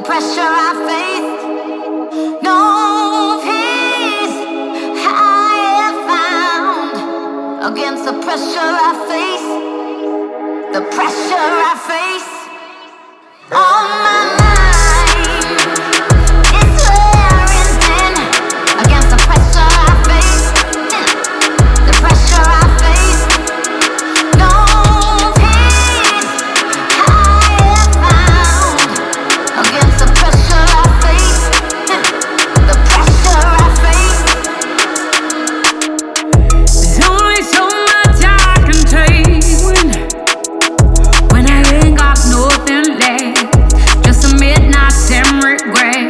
pressure I face, no peace I have found. Against the pressure I face, the pressure I face, on my mind, it's wearing thin. Against the pressure I face, the pressure I face, no peace I have found. Against the pressure I face, the pressure I face. There's only so much I can take when I ain't got nothing left, just a midnight and regret.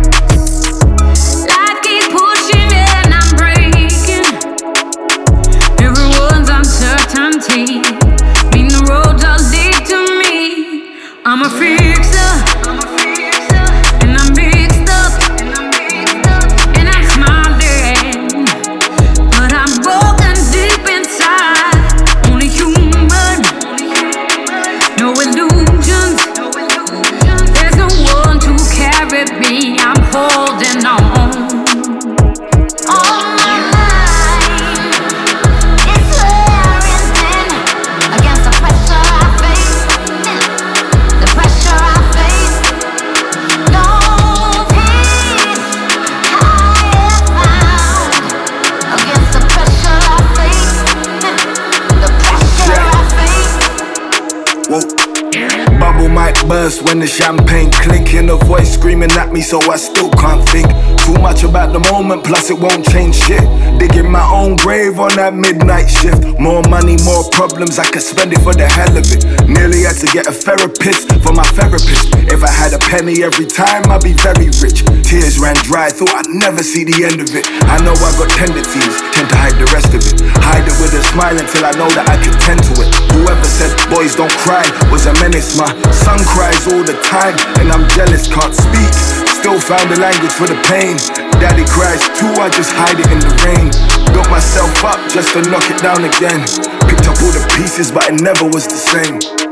Life keeps pushing and I'm breaking. Everyone's uncertainty mean the road does lead to me. I'm a fixer, and I'm mixed up, and I'm smiling, but I'm broken deep inside. Only human, no illusions. There's no one to carry me. I'm holding on. On my mind, it's wearing thin. Against the pressure I face, the pressure I face, no peace I have found. Against the pressure I face, the pressure I face. Whoa. Bubble might burst when the champagne clinking. A voice screaming at me, so I still can't think. Too much about the moment, plus it won't change shit. Digging my own grave on that midnight shift. More money, more problems, I could spend it for the hell of it. Nearly had to get a therapist for my therapist. If I had a penny every time, I'd be very rich. Tears ran dry, thought I'd never see the end of it. I know I got tendencies, tend to hide the rest of it. Hide it with a smile until I know that I can tend to it. Whoever said boys don't cry was a menace. My son cries all the time, and I'm jealous, can't speak. Still found the language for the pain. Daddy cries too, I just hide it in the rain. Built myself up just to knock it down again. Picked up all the pieces, but it never was the same.